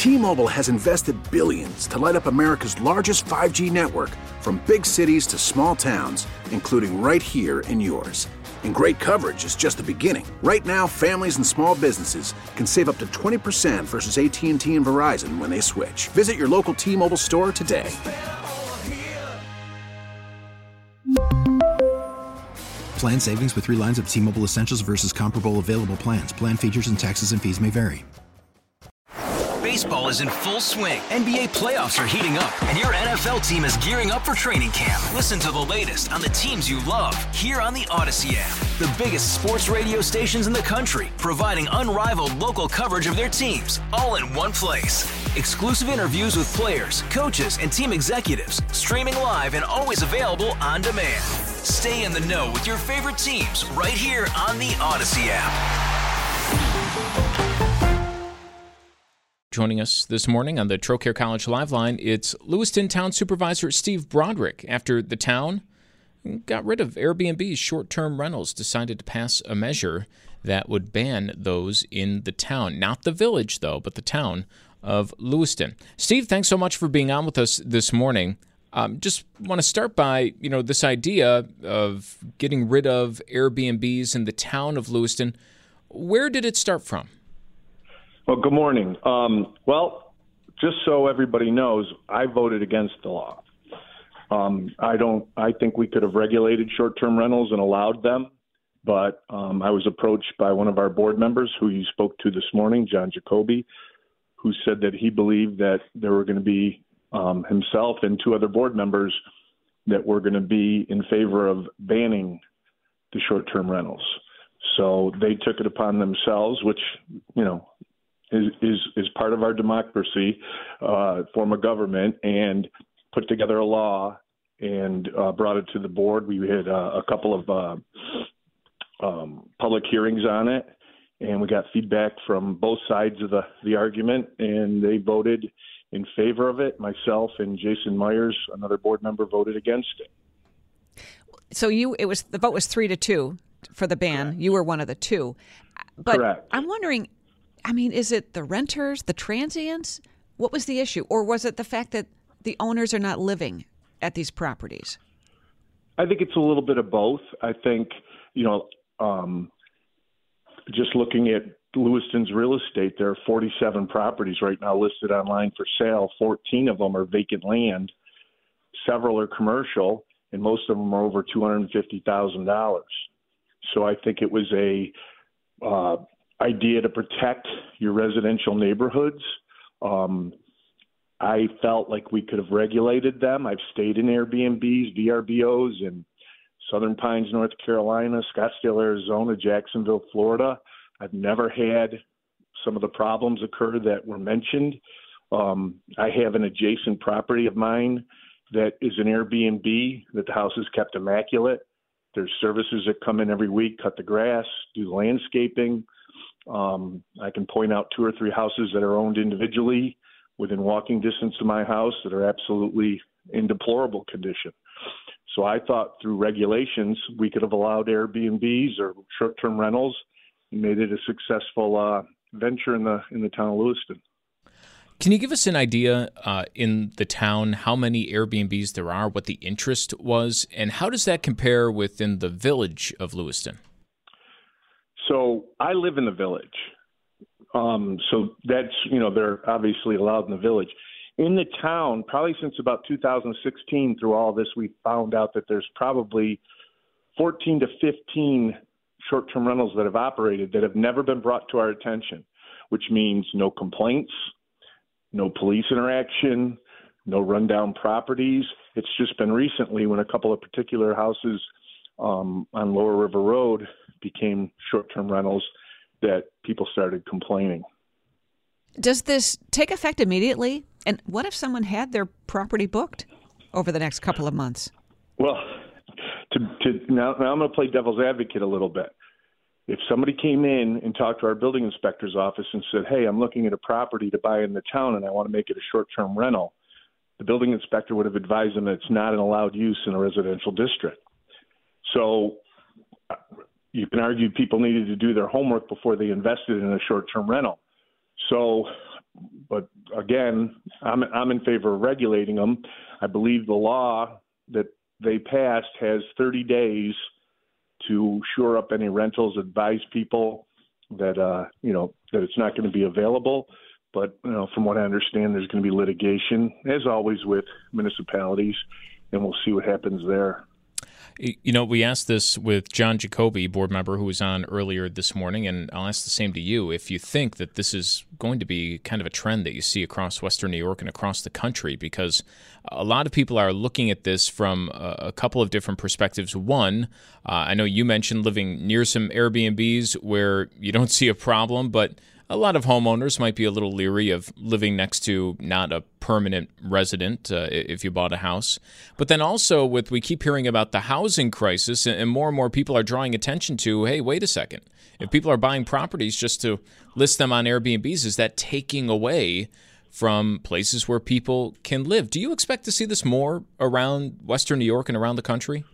T-Mobile has invested billions to light up America's largest 5G network, from big cities to small towns, including right here in yours. And great coverage is just the beginning. Right now, families and small businesses can save up to 20% versus AT&T and Verizon when they switch. Visit your local T-Mobile store today. Plan savings with 3 lines of T-Mobile Essentials versus comparable available plans. Plan features and taxes and fees may vary. Baseball is in full swing. NBA playoffs are heating up, and your NFL team is gearing up for training camp. Listen to the latest on the teams you love here on the Odyssey app. The biggest sports radio stations in the country, providing unrivaled local coverage of their teams, all in one place. Exclusive interviews with players, coaches, and team executives, streaming live and always available on demand. Stay in the know with your favorite teams right here on the Odyssey app. Joining us this morning on the Trocare College Live Line, it's Lewiston Town Supervisor Steve Broderick. After the town got rid of Airbnb's short-term rentals, decided to pass a measure that would ban those in the town. Not the village, though, but the town of Lewiston. Steve, thanks so much for being on with us this morning. Just want to start by, this idea of getting rid of Airbnbs in the town of Lewiston. Where did it start from? Well, good morning. Just so everybody knows, I voted against the law. I think we could have regulated short-term rentals and allowed them, but I was approached by one of our board members who you spoke to this morning, John Jacoby, who said that he believed that there were going to be himself and 2 other board members that were going to be in favor of banning the short-term rentals. So they took it upon themselves, which, is part of our democracy, form of government, and put together a law and brought it to the board. We had a couple of public hearings on it, and we got feedback from both sides of the argument, and they voted in favor of it. Myself and Jason Myers, another board member, voted against it. So the vote was 3-2 for the ban. Correct. You were one of the 2. But Correct. I'm wondering, is it the renters, the transients? What was the issue? Or was it the fact that the owners are not living at these properties? I think it's a little bit of both. I think, just looking at Lewiston's real estate, there are 47 properties right now listed online for sale. 14 of them are vacant land. Several are commercial, and most of them are over $250,000. So I think it was a idea to protect your residential neighborhoods. I felt like we could have regulated them. I've stayed in Airbnbs, VRBOs in Southern Pines, North Carolina, Scottsdale, Arizona, Jacksonville, Florida. I've never had some of the problems occur that were mentioned. I have an adjacent property of mine that is an Airbnb, that the house is kept immaculate. There's services that come in every week, cut the grass, do the landscaping. I can point out 2 or 3 houses that are owned individually within walking distance of my house that are absolutely in deplorable condition. So I thought through regulations, we could have allowed Airbnbs or short-term rentals and made it a successful venture in the town of Lewiston. Can you give us an idea in the town how many Airbnbs there are, what the interest was, and how does that compare within the village of Lewiston? So I live in the village. So that's, they're obviously allowed in the village. In the town, probably since about 2016 through all this, we found out that there's probably 14 to 15 short-term rentals that have operated that have never been brought to our attention, which means no complaints, no police interaction, no rundown properties. It's just been recently when a couple of particular houses on Lower River Road became short-term rentals that people started complaining. Does this take effect immediately? And what if someone had their property booked over the next couple of months? Well, now I'm going to play devil's advocate a little bit. If somebody came in and talked to our building inspector's office and said, hey, I'm looking at a property to buy in the town and I want to make it a short-term rental, the building inspector would have advised them that it's not an allowed use in a residential district. So you can argue people needed to do their homework before they invested in a short-term rental. So But again, I'm in favor of regulating them. I believe the law that they passed has 30 days to shore up any rentals, advise people that that it's not going to be available. But from what I understand, there's going to be litigation, as always with municipalities, and we'll see what happens there. We asked this with John Jacoby, board member, who was on earlier this morning, and I'll ask the same to you. If you think that this is going to be kind of a trend that you see across Western New York and across the country, because a lot of people are looking at this from a couple of different perspectives. One, I know you mentioned living near some Airbnbs where you don't see a problem, but a lot of homeowners might be a little leery of living next to not a permanent resident if you bought a house. But then also we keep hearing about the housing crisis, and more people are drawing attention to, hey, wait a second. If people are buying properties just to list them on Airbnbs, is that taking away from places where people can live? Do you expect to see this more around Western New York and around the country?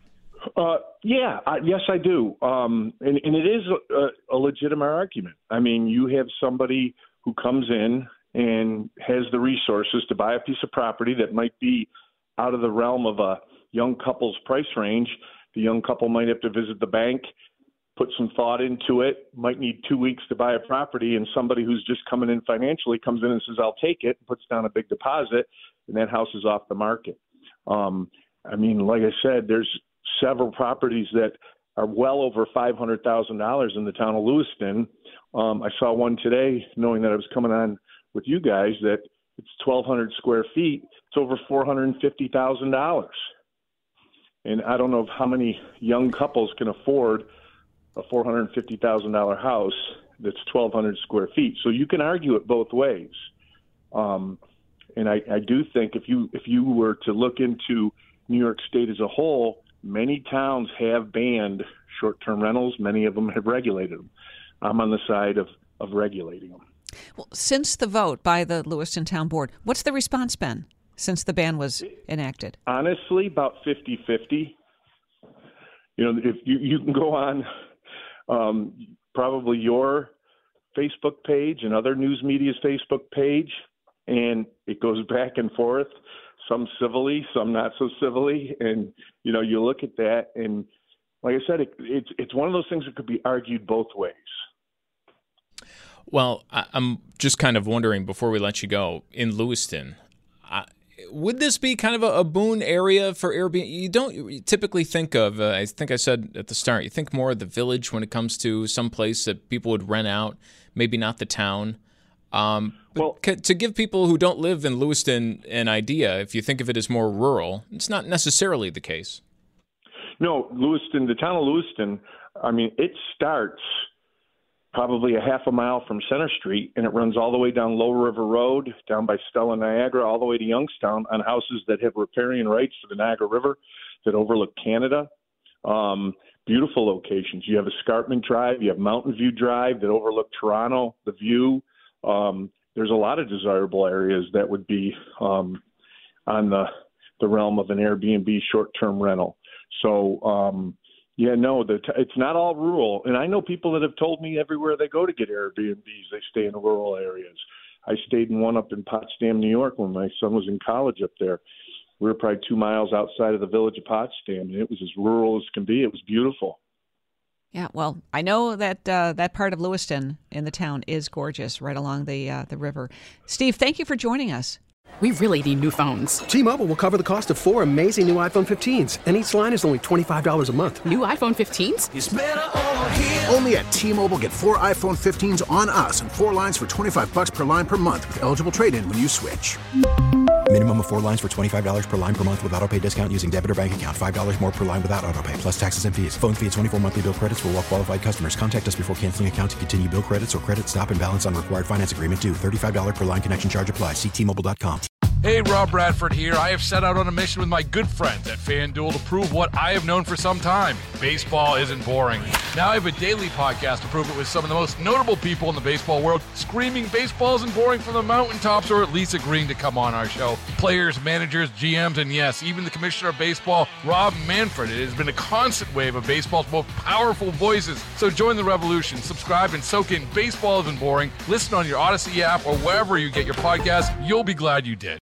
Yes, I do. And it is a legitimate argument. I mean, you have somebody who comes in and has the resources to buy a piece of property that might be out of the realm of a young couple's price range. The young couple might have to visit the bank, put some thought into it, might need 2 weeks to buy a property, and somebody who's just coming in financially comes in and says, I'll take it, puts down a big deposit, and that house is off the market. Like I said, there's several properties that are well over $500,000 in the town of Lewiston. I saw one today, knowing that I was coming on with you guys, that it's 1,200 square feet. It's over $450,000. And I don't know how many young couples can afford a $450,000 house that's 1,200 square feet. So you can argue it both ways. And I do think if you were to look into New York State as a whole, many towns have banned short-term rentals. Many of them have regulated them. I'm on the side of regulating them. Well, since the vote by the Lewiston Town Board, what's the response been since the ban was enacted? Honestly, about 50-50. If you can go on probably your Facebook page and other news media's Facebook page, and it goes back and forth, some civilly, some not so civilly. And, you look at that, and like I said, it's one of those things that could be argued both ways. Well, I'm just kind of wondering, before we let you go, in Lewiston, would this be kind of a boon area for Airbnb? You don't typically think of, I think I said at the start, you think more of the Village when it comes to some place that people would rent out, maybe not the town. To give people who don't live in Lewiston an idea, if you think of it as more rural, it's not necessarily the case. No, Lewiston, the town of Lewiston, it starts probably a half a mile from Center Street, and it runs all the way down Low River Road, down by Stella Niagara, all the way to Youngstown, on houses that have riparian rights to the Niagara River that overlook Canada. Beautiful locations. You have Escarpment Drive, you have Mountain View Drive that overlook Toronto, the View. There's a lot of desirable areas that would be on the realm of an Airbnb short-term rental. So, it's not all rural. And I know people that have told me everywhere they go to get Airbnbs, they stay in rural areas. I stayed in one up in Potsdam, New York, when my son was in college up there. We were probably 2 miles outside of the village of Potsdam, and it was as rural as can be. It was beautiful. Yeah, well, I know that that part of Lewiston in the town is gorgeous, right along the river. Steve, thank you for joining us. We really need new phones. T-Mobile will cover the cost of 4 amazing new iPhone 15s, and each line is only $25 a month. New iPhone 15s? It's better over here. Only at T-Mobile, get 4 iPhone 15s on us and 4 lines for $25 per line per month with eligible trade-in when you switch. Minimum of 4 lines for $25 per line per month with autopay discount using debit or bank account. $5 more per line without autopay, plus taxes and fees. Phone fee at 24 monthly bill credits for well-qualified customers. Contact us before canceling account to continue bill credits or credit stop and balance on required finance agreement due. $35 per line connection charge applies. See T-Mobile.com. Hey, Rob Bradford here. I have set out on a mission with my good friends at FanDuel to prove what I have known for some time. Baseball isn't boring. Now I have a daily podcast to prove it with some of the most notable people in the baseball world, screaming baseball isn't boring from the mountaintops, or at least agreeing to come on our show. Players, managers, GMs, and yes, even the commissioner of baseball, Rob Manfred. It has been a constant wave of baseball's most powerful voices. So join the revolution. Subscribe and soak in Baseball Isn't Boring. Listen on your Odyssey app or wherever you get your podcasts. You'll be glad you did.